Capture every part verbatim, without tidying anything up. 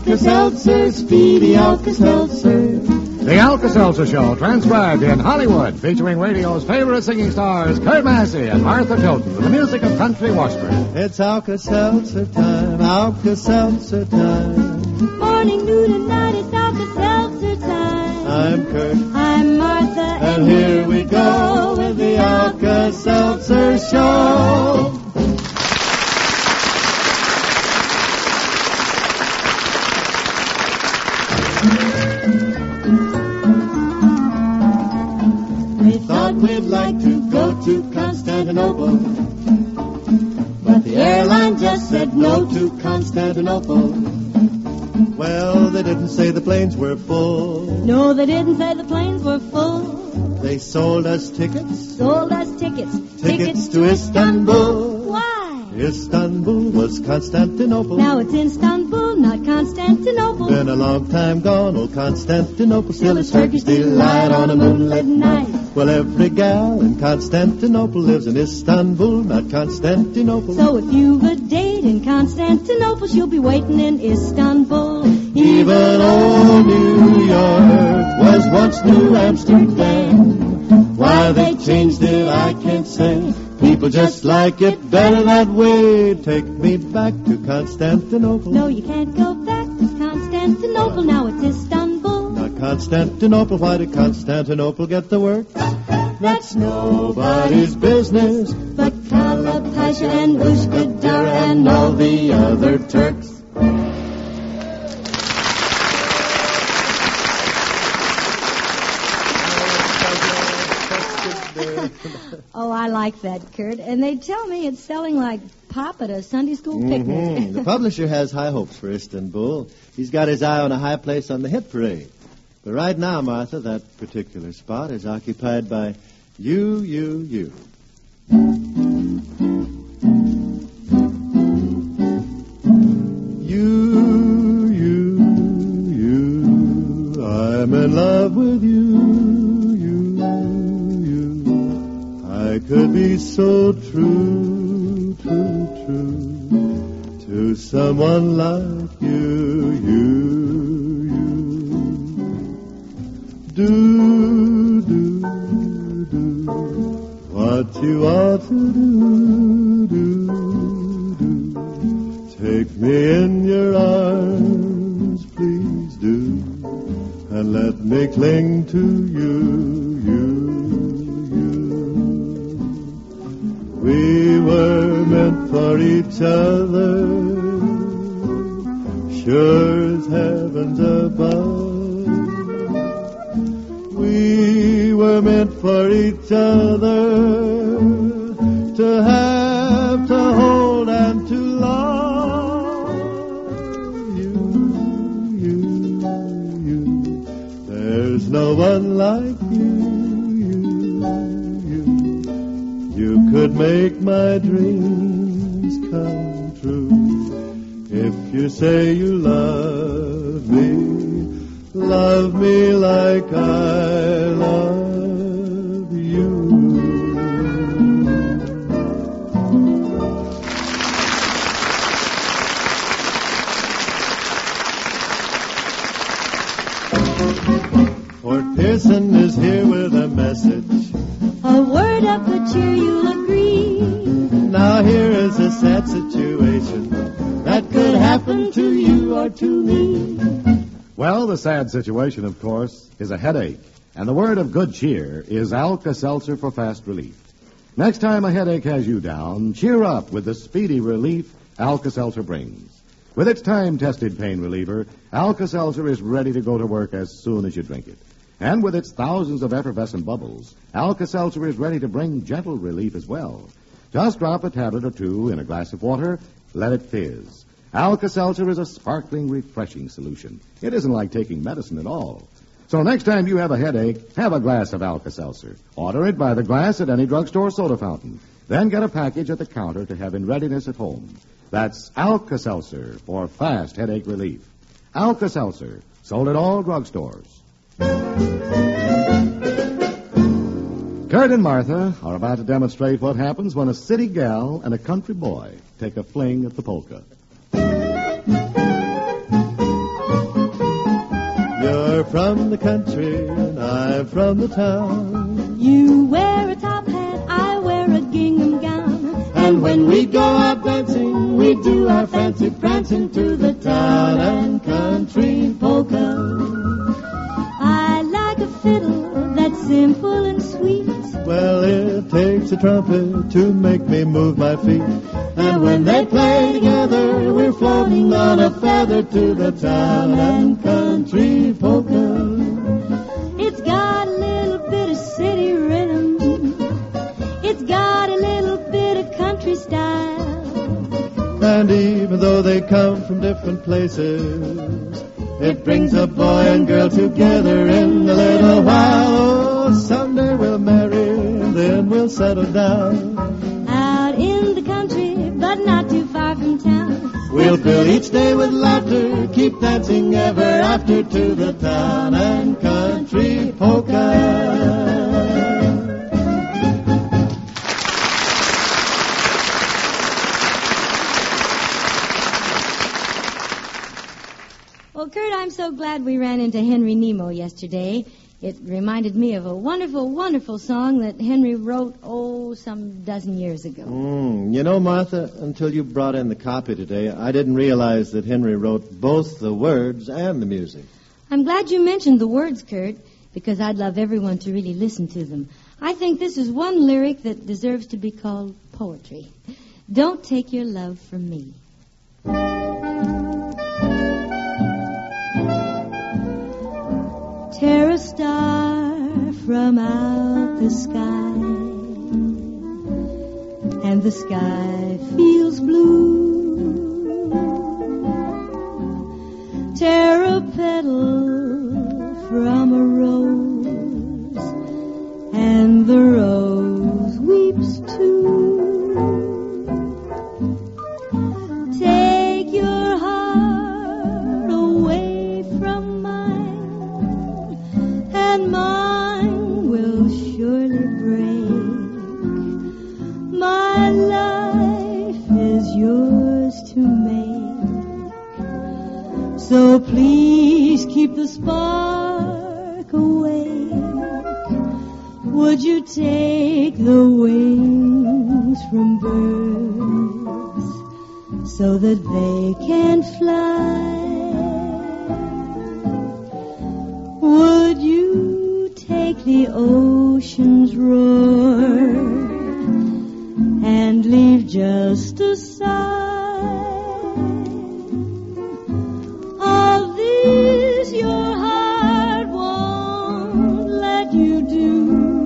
Alka-Seltzer, Speedy Alka-Seltzer. The Alka-Seltzer Show, transcribed in Hollywood, featuring radio's favorite singing stars, Kurt Massey and Martha Tilton, with the music of Country Washburn. It's Alka-Seltzer time, Alka-Seltzer time. Morning, noon, and night, it's Alka-Seltzer time. I'm Kurt. I'm Martha. And, and here we go with the Alka-Seltzer Show. We'd like to go to Constantinople, but the airline just said no to Constantinople. Well, they didn't say the planes were full. No, they didn't say the planes were full. They sold us tickets. Sold us tickets. Tickets, tickets to Istanbul. Why? Istanbul was Constantinople. Now it's Istanbul, not Constantinople. Been a long time gone, old Constantinople. Still a Turkish delight on a moonlit night. Well, every gal in Constantinople lives in Istanbul, not Constantinople. So if you've a date in Constantinople, she'll be waiting in Istanbul. Even old New York was once New Amsterdam. Why they changed it, I can't say. People just like it better that way. Take me back to Constantinople. No, you can't go back to Constantinople. Now it's Istanbul. Not Constantinople. Why did Constantinople get the work? That's nobody's business. But Kala Pasha and Ushkadar and all the other Turks. Oh, I like that, Kurt. And they tell me it's selling like pop at a Sunday school picnic. Mm-hmm. The publisher has high hopes for Istanbul. He's got his eye on a high place on the hit parade. But right now, Martha, that particular spot is occupied by you, you, you. You, you, you. I'm in love with you. I could be so true, true, true to someone like you, you, you. Do, do, do what you ought to do, do, do. Take me in your arms, please do, and let me cling to you, you. We were meant for each other, sure as heaven's above. We were meant for each other, to have, to hold, and to love. You, you, you, there's no one like you. You could make my dreams come true if you say you love me, love me like I love you. Fort Pearson is here with a message. A word of good cheer, you'll agree. Now here is a sad situation that could happen to you or to me. Well, the sad situation, of course, is a headache. And the word of good cheer is Alka-Seltzer for fast relief. Next time a headache has you down, cheer up with the speedy relief Alka-Seltzer brings. With its time-tested pain reliever, Alka-Seltzer is ready to go to work as soon as you drink it. And with its thousands of effervescent bubbles, Alka-Seltzer is ready to bring gentle relief as well. Just drop a tablet or two in a glass of water, let it fizz. Alka-Seltzer is a sparkling, refreshing solution. It isn't like taking medicine at all. So next time you have a headache, have a glass of Alka-Seltzer. Order it by the glass at any drugstore soda fountain. Then get a package at the counter to have in readiness at home. That's Alka-Seltzer for fast headache relief. Alka-Seltzer, sold at all drugstores. Kurt and Martha are about to demonstrate what happens when a city gal and a country boy take a fling at the polka. You're from the country and I'm from the town. You wear a top hat, I wear a gingham gown. And when we go out dancing, we do our fancy prancing to the town and country polka. I like a fiddle that's simple and sweet. Well, it takes a trumpet to make me move my feet. And when they play together, we're floating on a feather to the town and country polka. It's got a little bit of city rhythm. It's got a little bit of country style. And even though they come from different places, it brings a boy and girl together in a little while. Oh, someday we'll marry, and then we'll settle down. Out in the country, but not too far from town. We'll fill each day with laughter, keep dancing ever after to the town and country polka. Well, Kurt, I'm so glad we ran into Henry Nemo yesterday. It reminded me of a wonderful, wonderful song that Henry wrote, oh, some dozen years ago. Mm, you know, Martha, until you brought in the copy today, I didn't realize that Henry wrote both the words and the music. I'm glad you mentioned the words, Kurt, because I'd love everyone to really listen to them. I think this is one lyric that deserves to be called poetry. Don't take your love from me. Tear a star from out the sky, and the sky feels blue. Tear a petal from a rose, and the rose weeps too. Take your heart away from mine, and mine will surely break. My life is yours to make, so please keep the spark awake. Would you take the wings from birds so that they can fly? Would you take the ocean's roar and leave just a sigh? Of these your heart won't let you do.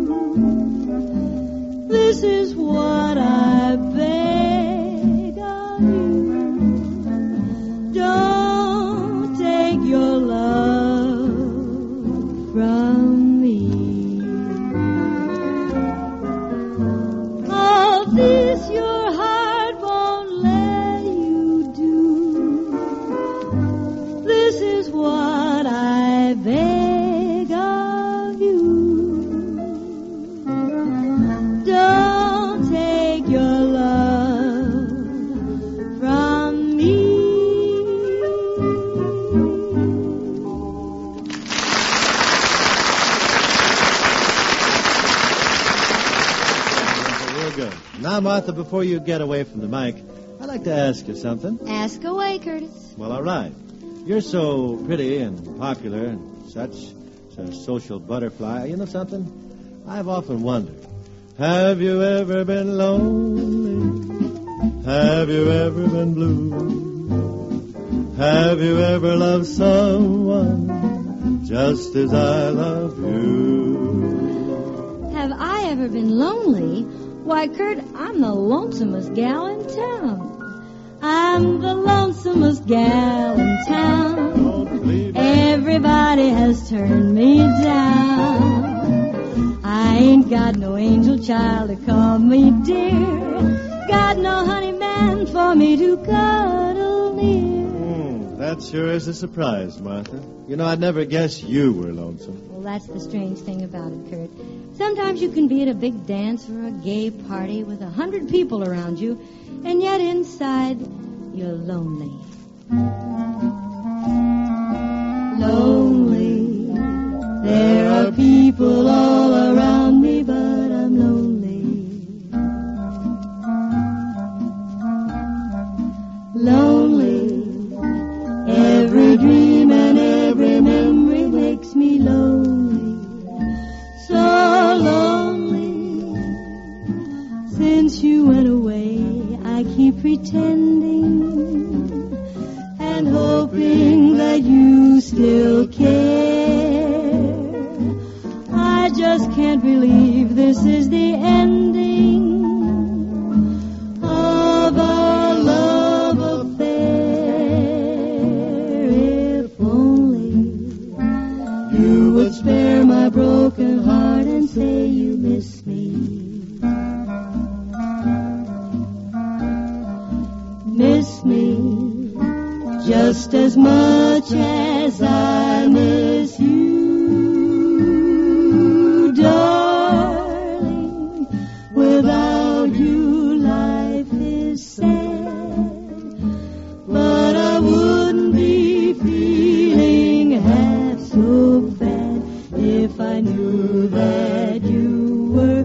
This is what I beg of you. Don't take your love from me. Of this your heart won't let you do. This is what I beg of you. Don't take your love from me. Real good. Now, Martha, before you get away from the mic, I'd like to ask you something. Ask away, Curtis. Well, all right. You're so pretty and popular and such, such a social butterfly. You know something? I've often wondered, have you ever been lonely? Have you ever been blue? Have you ever loved someone just as I love you? Have I ever been lonely? Why, Kurt, I'm the lonesomest gal in town. I'm the lonesomest gal in town. Don't believe it. Everybody has turned me down. I ain't got no angel child to call me dear. Got no honey man for me to cuddle near. Mm, that sure is a surprise, Martha. You know, I'd never guess you were lonesome. Well, that's the strange thing about it, Kurt. Sometimes you can be at a big dance or a gay party with a hundred people around you, and yet inside you're lonely. lonely. There are people all around me, but I'm lonely. Lonely. Every dream and every memory makes me lonely. So lonely. Since you went away, I keep pretending and hoping that you still care. I just can't believe this is the ending of our love affair. If only you would spare my broken heart and say you miss me. Miss me just as much as I miss you, darling. Without you, life is sad, but I wouldn't be feeling half so bad if I knew that you were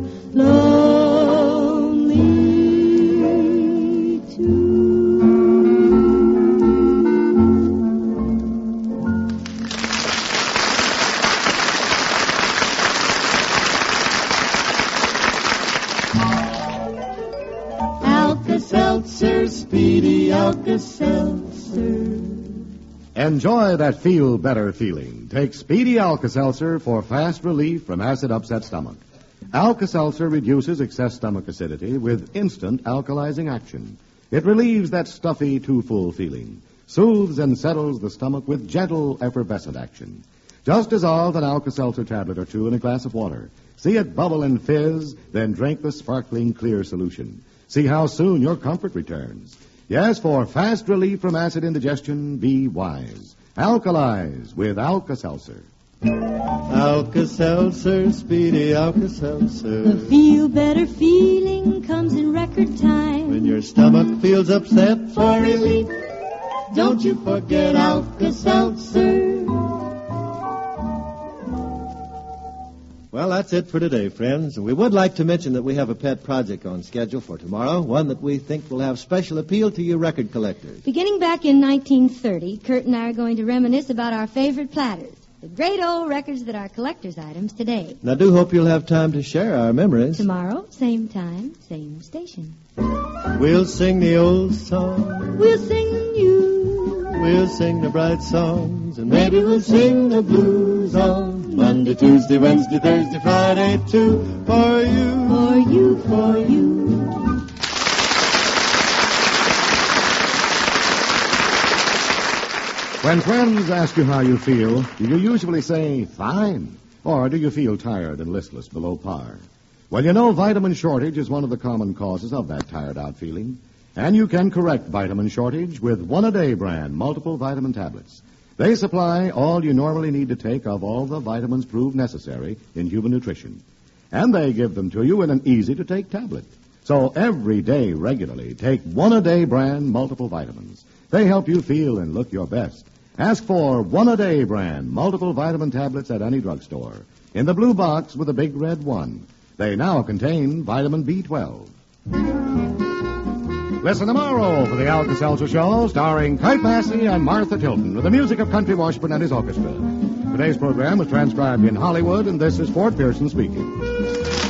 lonely too. Alka-Seltzer, Speedy Alka-Seltzer. Enjoy that feel-better feeling. Take Speedy Alka-Seltzer for fast relief from acid-upset stomach. Alka-Seltzer reduces excess stomach acidity with instant alkalizing action. It relieves that stuffy, too-full feeling, soothes and settles the stomach with gentle, effervescent action. Just dissolve an Alka-Seltzer tablet or two in a glass of water. See it bubble and fizz, then drink the sparkling, clear solution. See how soon your comfort returns. Yes, for fast relief from acid indigestion, be wise. Alkalize with Alka-Seltzer. Alka-Seltzer, Speedy Alka-Seltzer. The feel-better feeling comes in record time. When your stomach feels upset for relief, don't you forget Alka-Seltzer. Well, that's it for today, friends. We would like to mention that we have a pet project on schedule for tomorrow, one that we think will have special appeal to you record collectors. Beginning back in nineteen thirty, Kurt and I are going to reminisce about our favorite platters, the great old records that are collector's items today. And I do hope you'll have time to share our memories. Tomorrow, same time, same station. We'll sing the old song. We'll sing the new. We'll sing the bright songs. And maybe we'll sing the blues on Monday, Tuesday, Wednesday, Thursday, Friday, too. For you. For you, for you. When friends ask you how you feel, do you usually say, fine? Or do you feel tired and listless below par? Well, you know, vitamin shortage is one of the common causes of that tired-out feeling. And you can correct vitamin shortage with One-A-Day brand multiple vitamin tablets. They supply all you normally need to take of all the vitamins proved necessary in human nutrition. And they give them to you in an easy-to-take tablet. So every day regularly, take One-A-Day brand multiple vitamins. They help you feel and look your best. Ask for One-A-Day brand multiple vitamin tablets at any drugstore. In the blue box with a big red one. They now contain vitamin B twelve. Listen tomorrow for the Alka-Seltzer Show, starring Kite Massey and Martha Tilton, with the music of Country Washburn and his orchestra. Today's program was transcribed in Hollywood, and this is Fort Pearson speaking.